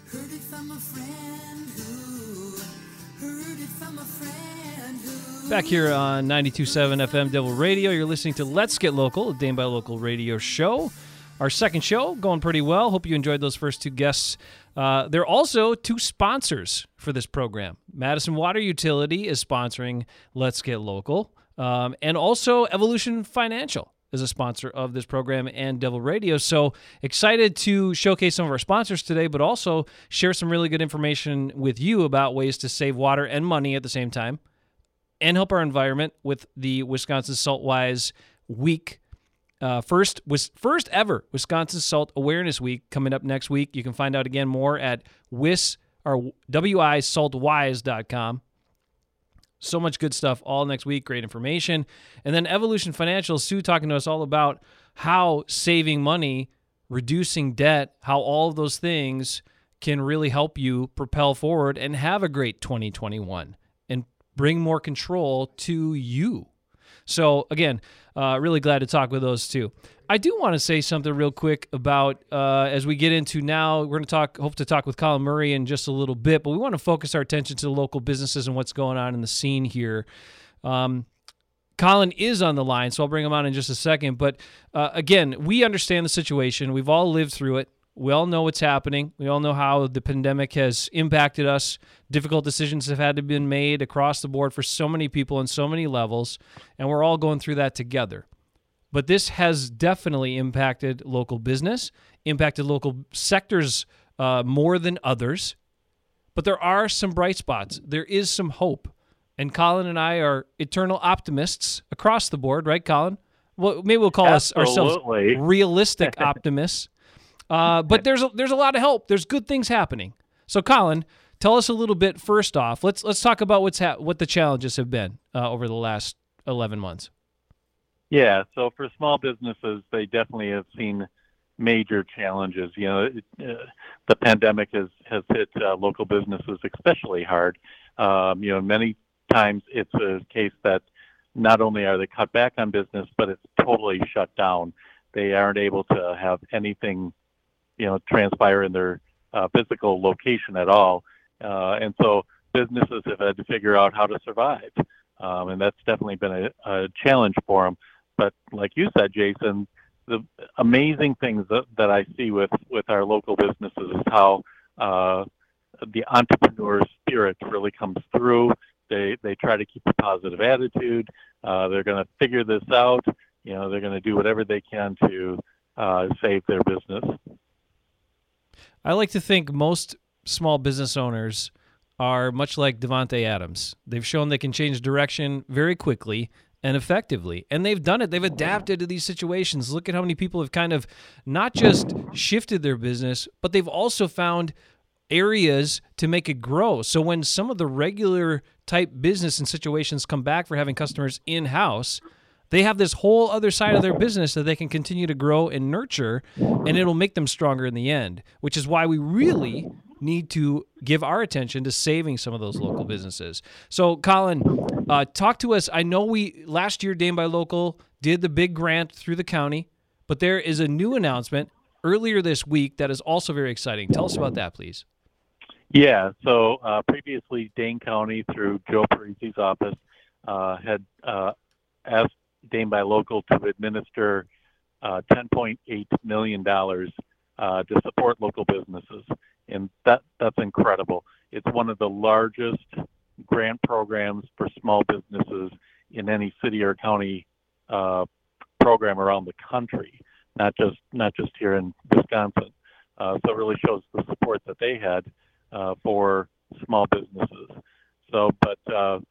Heard it from a friend who heard it from a friend who. Back here on 92.7 FM Devil Radio, you're listening to Let's Get Local, a Dane by Local radio show. Our second show going pretty well. Hope you enjoyed those first two guests. There are also two sponsors for this program. Madison Water Utility is sponsoring Let's Get Local, and also Evolution Financial is a sponsor of this program and Devil Radio. So excited to showcase some of our sponsors today, but also share some really good information with you about ways to save water and money at the same time and help our environment with the Wisconsin Saltwise Week. First ever Wisconsin Salt Awareness Week coming up next week. You can find out again more at wisaltwise.com. So much good stuff all next week. Great information. And then Evolution Financial, Sue talking to us all about how saving money, reducing debt, how all of those things can really help you propel forward and have a great 2021 and bring more control to you. So again, really glad to talk with those two. I do want to say something real quick about, as we get into now, we're going to hope to talk with Colin Murray in just a little bit, but we want to focus our attention to the local businesses and what's going on in the scene here. Colin is on the line, so I'll bring him on in just a second. But again, we understand the situation. We've all lived through it. We all know what's happening. We all know how the pandemic has impacted us. Difficult decisions have had to be made across the board for so many people on so many levels, and we're all going through that together. But this has definitely impacted local business, impacted local sectors more than others. But there are some bright spots. There is some hope. And Colin and I are eternal optimists across the board, right, Colin? Well, maybe we'll call ourselves realistic optimists. But there's a lot of help. There's good things happening. So, Colin, tell us a little bit first off. Let's talk about what the challenges have been over the last 11 months. Yeah, so for small businesses, they definitely have seen major challenges. You know, the pandemic has hit local businesses especially hard. Many times it's a case that not only are they cut back on business, but it's totally shut down. They aren't able to have anything, transpire in their physical location at all. And so businesses have had to figure out how to survive. And that's definitely been a challenge for them. But like you said, Jason, the amazing things that I see with our local businesses is how the entrepreneur spirit really comes through. They try to keep a positive attitude. They're going to figure this out. They're going to do whatever they can to save their business. I like to think most small business owners are much like Davante Adams. They've shown they can change direction very quickly and effectively. And they've done it. They've adapted to these situations. Look at how many people have kind of not just shifted their business, but they've also found areas to make it grow. So when some of the regular type business and situations come back for having customers in-house, they have this whole other side of their business that they can continue to grow and nurture, and it'll make them stronger in the end, which is why we really need to give our attention to saving some of those local businesses. So, Colin, talk to us. I know last year, Dane by Local did the big grant through the county, but there is a new announcement earlier this week that is also very exciting. Tell us about that, please. Yeah, so previously Dane County, through Joe Parisi's office, had asked Dane by Local to administer $10.8 million to support local businesses. And that's incredible. It's one of the largest grant programs for small businesses in any city or county program around the country, not just here in Wisconsin. So it really shows the support that they had for small businesses. So, but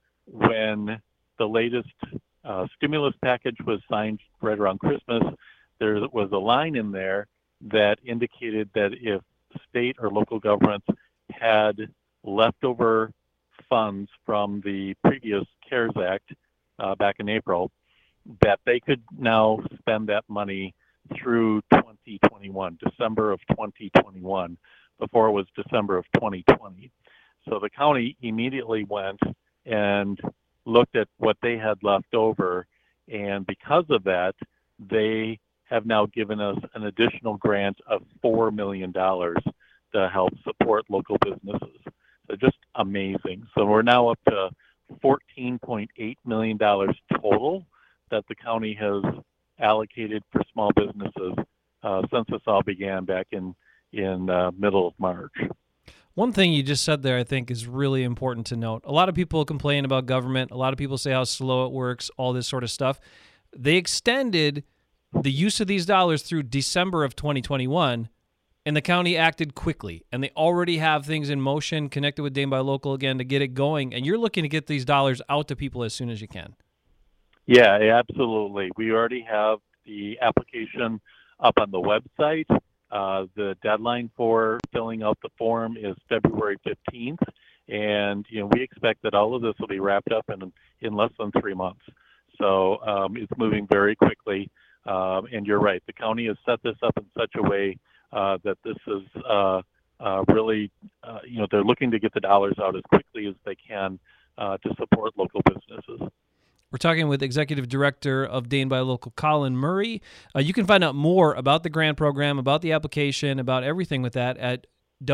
when the latest stimulus package was signed right around Christmas, there was a line in there that indicated that if state or local governments had leftover funds from the previous CARES Act back in April, that they could now spend that money through 2021, December of 2021, before it was December of 2020. So the county immediately went and looked at what they had left over, and because of that, they have now given us an additional grant of $4 million to help support local businesses. So just amazing. So we're now up to $14.8 million total that the county has allocated for small businesses since this all began back in middle of March. One thing you just said there, I think, is really important to note. A lot of people complain about government. A lot of people say how slow it works, all this sort of stuff. They extended the use of these dollars through December of 2021, and the county acted quickly. And they already have things in motion connected with Dane Buy Local again to get it going. And you're looking to get these dollars out to people as soon as you can. Yeah, absolutely. We already have the application up on the website. The deadline for filling out the form is February 15th, and we expect that all of this will be wrapped up in less than 3 months. So it's moving very quickly, and you're right. The county has set this up in such a way that this is really, they're looking to get the dollars out as quickly as they can to support local businesses. We're talking with Executive Director of Dane Buy Local, Colin Murray. You can find out more about the grant program, about the application, about everything with that at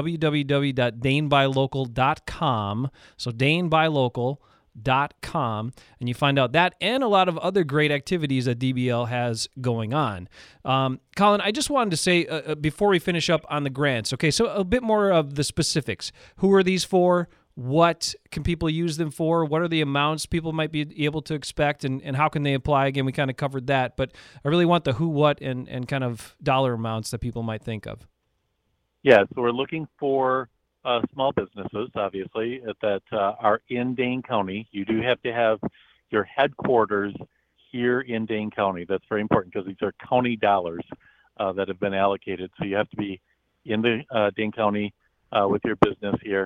www.danebuylocal.com. So danebuylocal.com, and you find out that and a lot of other great activities that DBL has going on. Colin, I just wanted to say before we finish up on the grants, okay, so a bit more of the specifics. Who are these for? What can people use them for? What are the amounts people might be able to expect, and how can they apply? Again, we kind of covered that, but I really want the who, what, and kind of dollar amounts that people might think of. Yeah, so we're looking for small businesses, obviously, that are in Dane County. You do have to have your headquarters here in Dane County. That's very important because these are county dollars that have been allocated. So you have to be in the Dane County with your business here.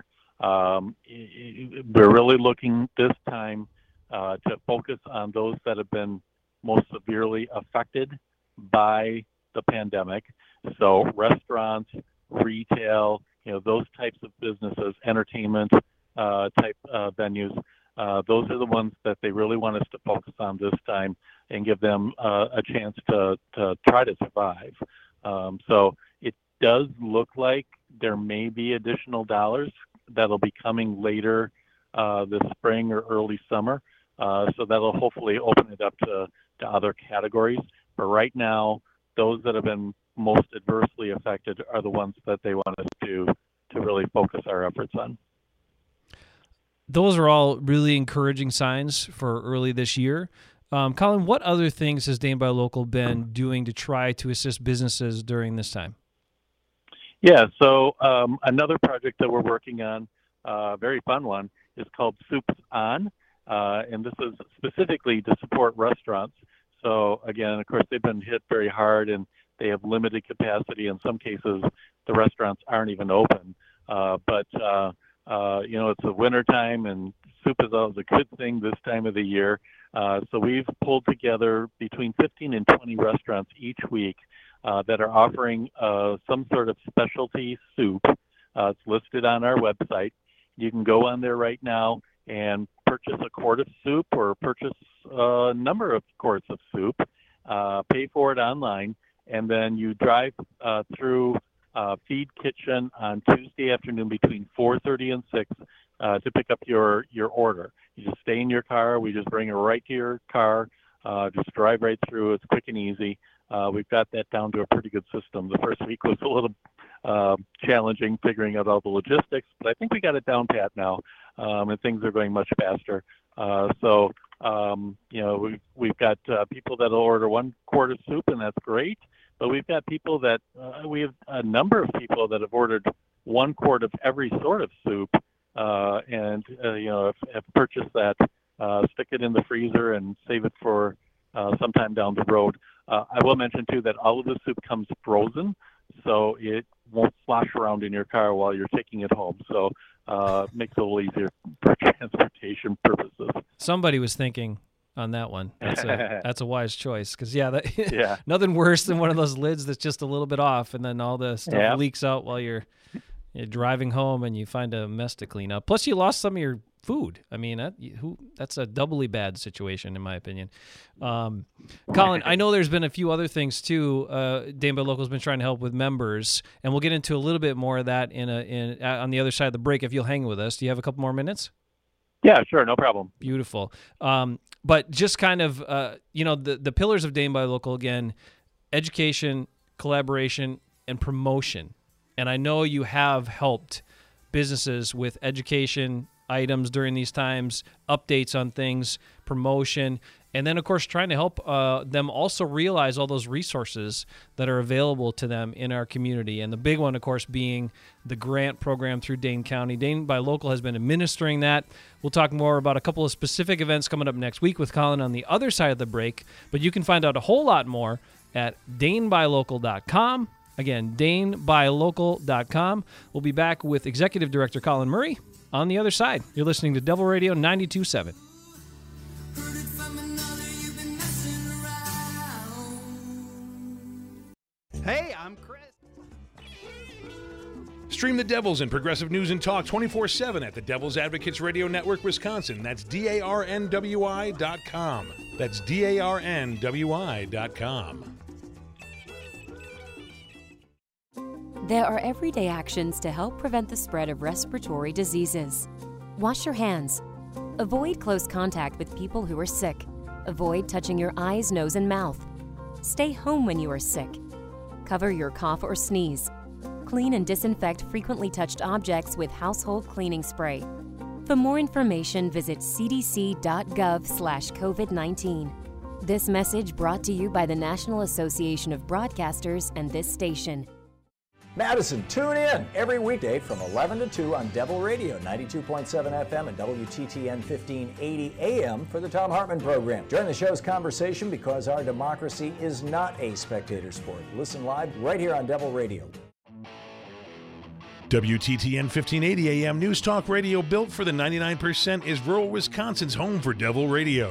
We're really looking this time to focus on those that have been most severely affected by the pandemic. So restaurants, retail, those types of businesses, entertainment type venues, those are the ones that they really want us to focus on this time and give them a chance to try to survive. So it does look like there may be additional dollars that'll be coming later this spring or early summer. So that'll hopefully open it up to other categories. But right now, those that have been most adversely affected are the ones that they want us to really focus our efforts on. Those are all really encouraging signs for early this year. Colin, what other things has Dane Buy Local been doing to try to assist businesses during this time? Yeah, so another project that we're working on, a very fun one, is called Soups On, and this is specifically to support restaurants. So again, of course, they've been hit very hard, and they have limited capacity. In some cases, the restaurants aren't even open. But it's the winter time, and soup is always a good thing this time of the year. So we've pulled together between 15 and 20 restaurants each week that are offering some sort of specialty soup. It's listed on our website. You can go on there right now and purchase a quart of soup or purchase a number of quarts of soup, pay for it online, and then you drive through Feed Kitchen on Tuesday afternoon between 4:30 and 6 to pick up your order. You just stay in your car. We just bring it right to your car. Just drive right through. It's quick and easy. We've got that down to a pretty good system. The first week was a little challenging figuring out all the logistics, but I think we got it down pat now, and things are going much faster. We've got people that'll order 1 quart of soup, and that's great. But we've got people that we have a number of people that have ordered 1 quart of every sort of soup, and have purchased that, stick it in the freezer, and save it for sometime down the road. I will mention too that all of the soup comes frozen, so it won't slosh around in your car while you're taking it home. So makes it a little easier for transportation purposes. Somebody was thinking on that one. That's a wise choice, because Yeah. nothing worse than one of those lids that's just a little bit off, and then all the stuff leaks out while you're You're driving home and you find a mess to clean up. Plus, you lost some of your food. I mean, that's a doubly bad situation, in my opinion. Colin, I know there's been a few other things, too. Dane by Local's been trying to help with members, and we'll get into a little bit more of that on the other side of the break if you'll hang with us. Do you have a couple more minutes? Yeah, sure, no problem. Beautiful. But just kind of, the pillars of Dane by Local, again, education, collaboration, and promotion. And I know you have helped businesses with education items during these times, updates on things, promotion, and then, of course, trying to help them also realize all those resources that are available to them in our community. And the big one, of course, being the grant program through Dane County. Dane by Local has been administering that. We'll talk more about a couple of specific events coming up next week with Colin on the other side of the break, but you can find out a whole lot more at danebylocal.com. Again, danebylocal.com. We'll be back with Executive Director Colin Murray on the other side. You're listening to Devil Radio 92.7. Heard it from another, you've been messing around. Hey, I'm Chris. Stream the Devils and Progressive News and Talk 24/7 at the Devil's Advocates Radio Network, Wisconsin. That's DARNWI.com. That's DARNWI.com. There are everyday actions to help prevent the spread of respiratory diseases. Wash your hands. Avoid close contact with people who are sick. Avoid touching your eyes, nose, and mouth. Stay home when you are sick. Cover your cough or sneeze. Clean and disinfect frequently touched objects with household cleaning spray. For more information, visit cdc.gov/COVID-19. This message brought to you by the National Association of Broadcasters and this station. Madison, tune in every weekday from 11 to 2 on Devil Radio, 92.7 FM and WTTN 1580 AM for the Thom Hartmann Program. Join the show's conversation because our democracy is not a spectator sport. Listen live right here on Devil Radio. WTTN 1580 AM News Talk Radio, built for the 99%, is rural Wisconsin's home for Devil Radio.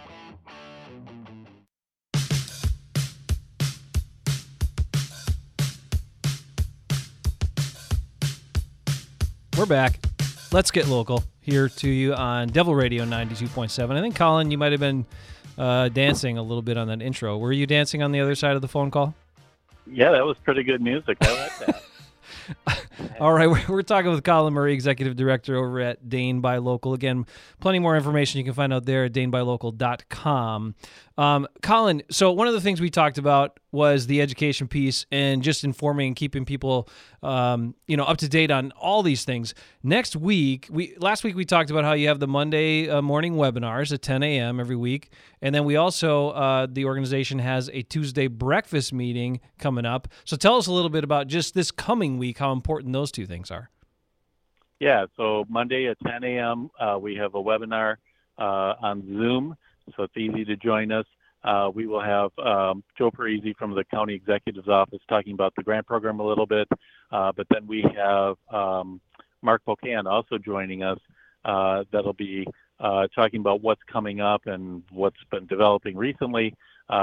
We're back. Let's get local here to you on Devil Radio 92.7. I think, Colin, you might have been dancing a little bit on that intro. Were you dancing on the other side of the phone call? Yeah, that was pretty good music. I like that. All right, we're talking with Colin Murray, Executive Director over at Dane by Local. Again, plenty more information you can find out there at danebylocal.com. Colin, so one of the things we talked about was the education piece and just informing and keeping people, up to date on all these things. Last week we talked about how you have the Monday morning webinars at 10 a.m. every week, and then we also the organization has a Tuesday breakfast meeting coming up. So tell us a little bit about just this coming week, how important those two things are. Yeah, so Monday at 10 a.m. We have a webinar on Zoom, so it's easy to join us. We will have Joe Parisi from the County Executive's Office talking about the grant program a little bit, but then we have Mark Pocan also joining us. That'll be talking about what's coming up and what's been developing recently.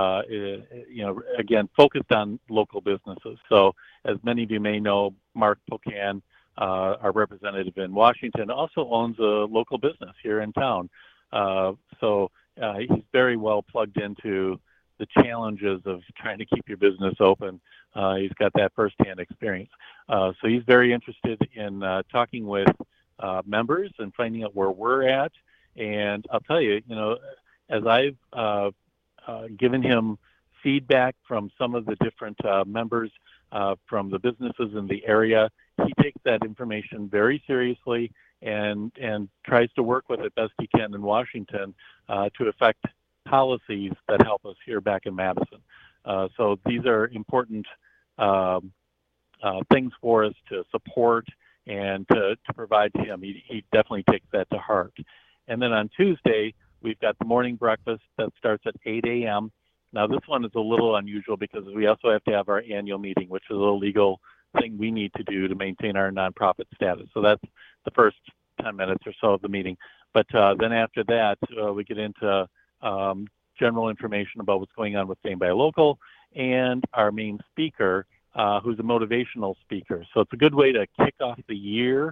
Again, focused on local businesses. So as many of you may know, Mark Pocan, our representative in Washington, also owns a local business here in town. So he's very well plugged into the challenges of trying to keep your business open. He's got that firsthand experience. So he's very interested in talking with members and finding out where we're at. And I'll tell you, as I've given him feedback from some of the different members from the businesses in the area, he takes that information very seriously and tries to work with it best he can in Washington to affect policies that help us here back in Madison. So these are important things for us to support and to provide to him. He definitely takes that to heart. And then on Tuesday, we've got the morning breakfast that starts at 8 a.m. Now, this one is a little unusual because we also have to have our annual meeting, which is a legal thing we need to do to maintain our nonprofit status. So that's the first 10 minutes or so of the meeting. But then after that, we get into general information about what's going on with Dane by Local, and our main speaker who's a motivational speaker. So it's a good way to kick off the year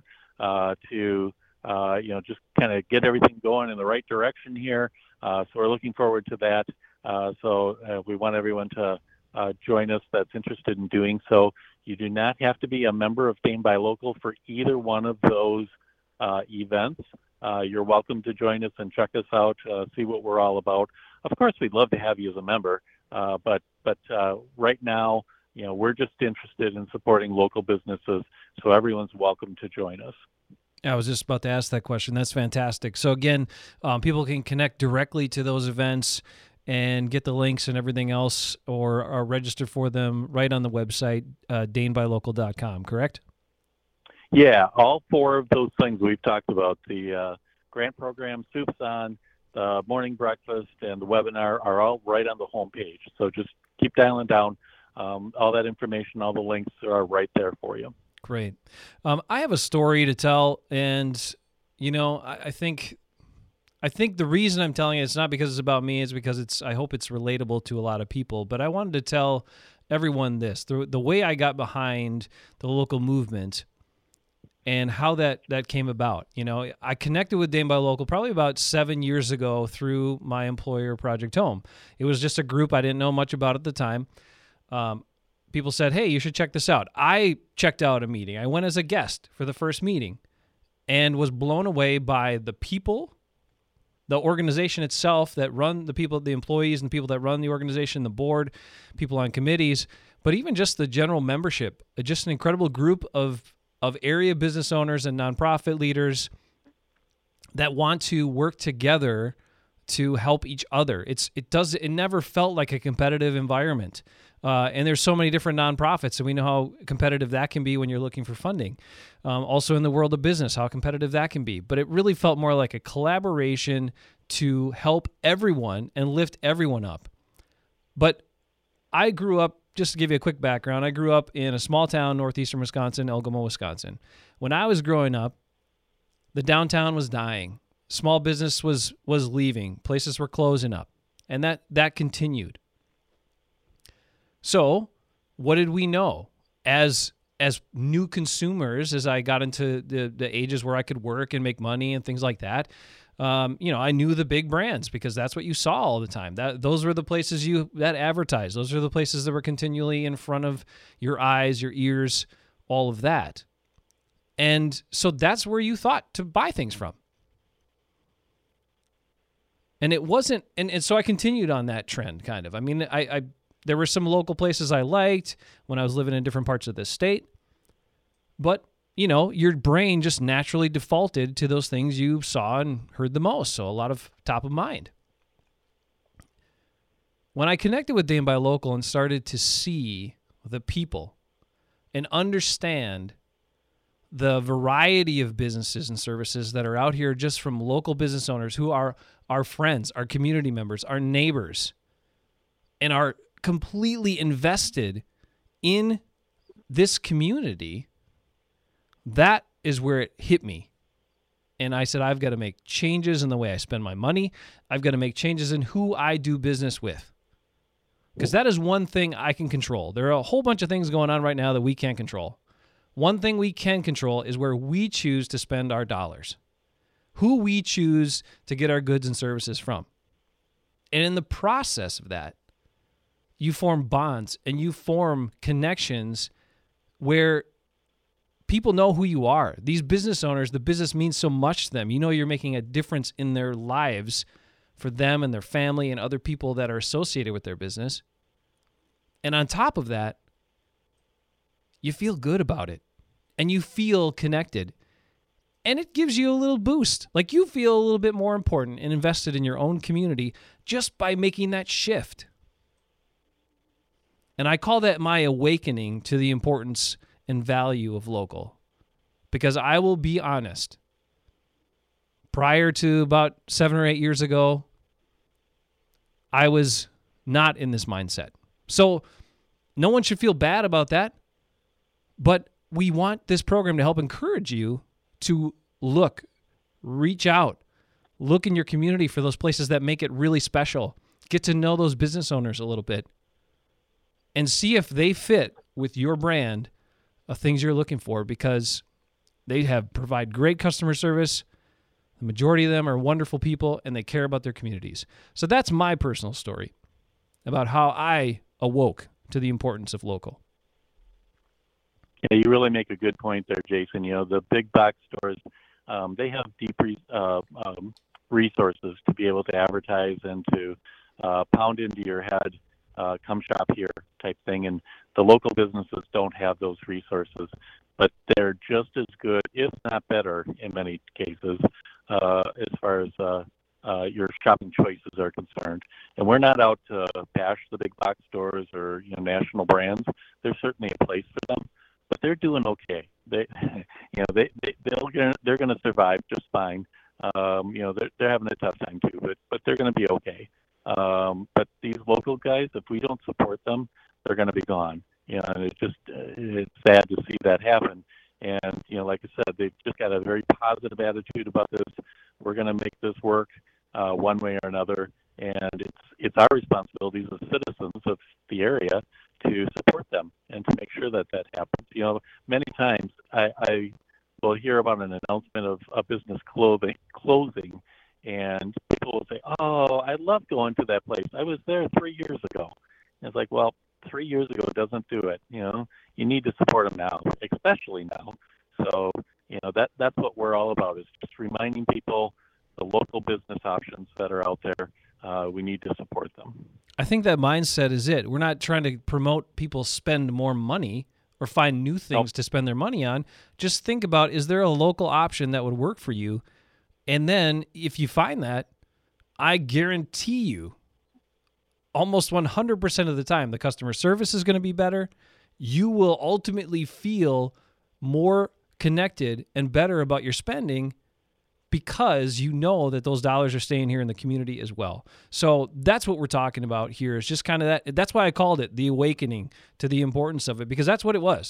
to just kind of get everything going in the right direction here. So we're looking forward to that. So we want everyone to join us that's interested in doing so. You do not have to be a member of Dane Buy Local for either one of those events. You're welcome to join us and check us out, see what we're all about. Of course, we'd love to have you as a member, but right now, we're just interested in supporting local businesses, so everyone's welcome to join us. I was just about to ask that question. That's fantastic. So again, people can connect directly to those events and get the links and everything else, or register for them right on the website, danebuylocal.com, correct? Yeah, all four of those things we've talked about, the grant program, Soups On, the morning breakfast, and the webinar are all right on the homepage. So just keep dialing down. All that information, all the links are right there for you. Great. I have a story to tell, and, I think the reason I'm telling it, it's not because it's about me, it's because I hope it's relatable to a lot of people. But I wanted to tell everyone this, the way I got behind the local movement and how that came about. I connected with Dane Buy Local probably about 7 years ago through my employer, Project Home. It was just a group I didn't know much about at the time. People said, hey, you should check this out. I checked out a meeting. I went as a guest for the first meeting and was blown away by the people, the organization itself that run the employees and people that run the organization, the board, people on committees, but even just the general membership. Just an incredible group of area business owners and nonprofit leaders that want to work together to help each other. It never felt like a competitive environment. And there's so many different nonprofits, and we know how competitive that can be when you're looking for funding. Also in the world of business, how competitive that can be. But it really felt more like a collaboration to help everyone and lift everyone up. But I grew up, just to give you a quick background, I grew up in a small town, northeastern Wisconsin, Elgamo, Wisconsin. When I was growing up, the downtown was dying. Small business was leaving. Places were closing up. And that continued. So what did we know as new consumers, as I got into the ages where I could work and make money and things like that? I knew the big brands because that's what you saw all the time. Those were the places that advertised. Those are the places that were continually in front of your eyes, your ears, all of that. And so that's where you thought to buy things from. And it wasn't, and so I continued on that trend, kind of. I mean, there were some local places I liked when I was living in different parts of the state, but, your brain just naturally defaulted to those things you saw and heard the most, so a lot of top of mind. When I connected with Dane Buy Local and started to see the people and understand the variety of businesses and services that are out here just from local business owners who are our friends, our community members, our neighbors, and are completely invested in this community, that is where it hit me. And I said, I've got to make changes in the way I spend my money. I've got to make changes in who I do business with. Because that is one thing I can control. There are a whole bunch of things going on right now that we can't control. One thing we can control is where we choose to spend our dollars, who we choose to get our goods and services from. And in the process of that, you form bonds and you form connections where people know who you are. These business owners, the business means so much to them. You're making a difference in their lives for them and their family and other people that are associated with their business. And on top of that, you feel good about it and you feel connected. And it gives you a little boost. Like you feel a little bit more important and invested in your own community just by making that shift. And I call that my awakening to the importance and value of local. Because I will be honest, prior to about 7 or 8 years ago, I was not in this mindset. So no one should feel bad about that. But we want this program to help encourage you to reach out, look in your community for those places that make it really special. Get to know those business owners a little bit and see if they fit with your brand of things you're looking for, because they provide great customer service. The majority of them are wonderful people, and they care about their communities. So that's my personal story about how I awoke to the importance of local. Yeah, you really make a good point there, Jason. The big box stores, they have deep resources to be able to advertise and to pound into your head, come shop here type thing. And the local businesses don't have those resources, but they're just as good, if not better, in many cases, as far as your shopping choices are concerned. And we're not out to bash the big box stores or national brands. There's certainly a place for them, but they're doing okay. They're going to survive just fine. They're having a tough time too, but they're going to be okay. But these local guys, if we don't support them, they're going to be gone. And it's sad to see that happen. And like I said, they've just got a very positive attitude about this. We're going to make this work one way or another, and it's our responsibilities as citizens of the area to support them and to make sure that happens. Many times I will hear about an announcement of a business closing, and people will say, "Oh, I love going to that place. I was there 3 years ago." And it's like, well, 3 years ago doesn't do it. You need to support them now, especially now. So, that's what we're all about, is just reminding people the local business options that are out there. We need to support them. I think that mindset is it. We're not trying to promote people spend more money or find new things to spend their money on. Just think about, is there a local option that would work for you? And then if you find that, I guarantee you, almost 100% of the time, the customer service is going to be better. You will ultimately feel more connected and better about your spending because you know that those dollars are staying here in the community as well. So that's what we're talking about here, is just kind of that. That's why I called it the awakening to the importance of it, because that's what it was.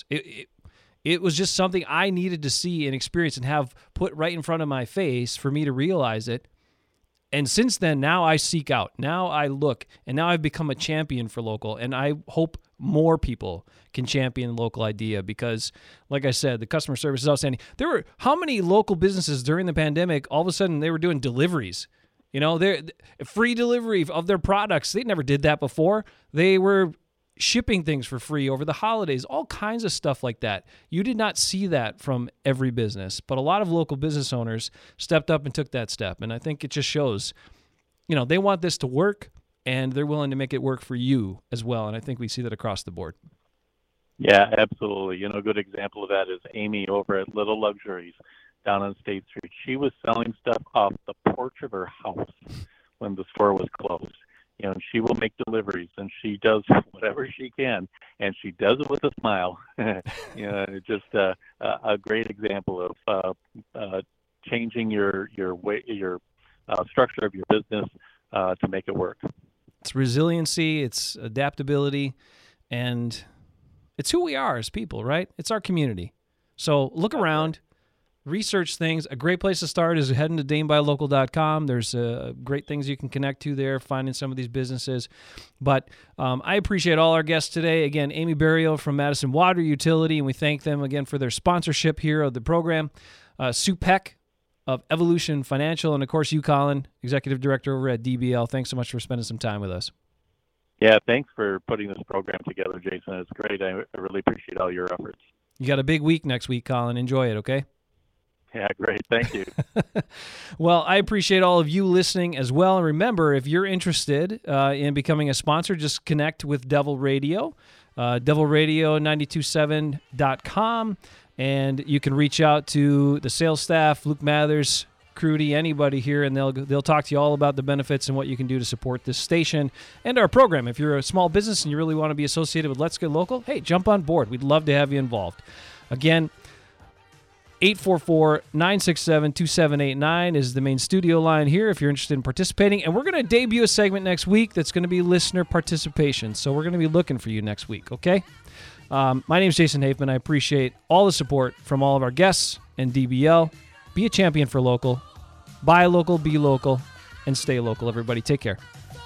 It was just something I needed to see and experience and have put right in front of my face for me to realize it. And since then, now I seek out, now I look, and now I've become a champion for local, and I hope more people can champion the local idea because, like I said, the customer service is outstanding. There were how many local businesses during the pandemic, all of a sudden they were doing deliveries, they're free delivery of their products. They never did that before. They were shipping things for free over the holidays, all kinds of stuff like that. You did not see that from every business, but a lot of local business owners stepped up and took that step. And I think it just shows, they want this to work and they're willing to make it work for you as well. And I think we see that across the board. Yeah, absolutely. A good example of that is Amy over at Little Luxuries down on State Street. She was selling stuff off the porch of her house when the store was closed. And she will make deliveries, and she does whatever she can, and she does it with a smile. Just a great example of changing your structure of your business to make it work. It's resiliency, it's adaptability, and it's who we are as people, right? It's our community. So look around. Research things. A great place to start is heading to DaneBuyLocal.com. There's great things you can connect to there, finding some of these businesses. But I appreciate all our guests today. Again, Amy Barrio from Madison Water Utility, and we thank them again for their sponsorship here of the program. Sue Peck of Evolution Financial, and of course you, Colin, Executive Director over at DBL. Thanks so much for spending some time with us. Yeah, thanks for putting this program together, Jason. It's great. I really appreciate all your efforts. You got a big week next week, Colin. Enjoy it, okay? Yeah, great. Thank you. Well, I appreciate all of you listening as well. And remember, if you're interested in becoming a sponsor, just connect with Devil Radio, devilradio927.com, and you can reach out to the sales staff, Luke Mathers, Crudy, anybody here, and they'll talk to you all about the benefits and what you can do to support this station and our program. If you're a small business and you really want to be associated with Let's Get Local, hey, jump on board. We'd love to have you involved. Again, 844-967-2789 is the main studio line here if you're interested in participating. And we're going to debut a segment next week that's going to be listener participation. So we're going to be looking for you next week, okay? My name is Jason Hafman. I appreciate all the support from all of our guests and DBL. Be a champion for local. Buy local, be local, and stay local, everybody. Take care.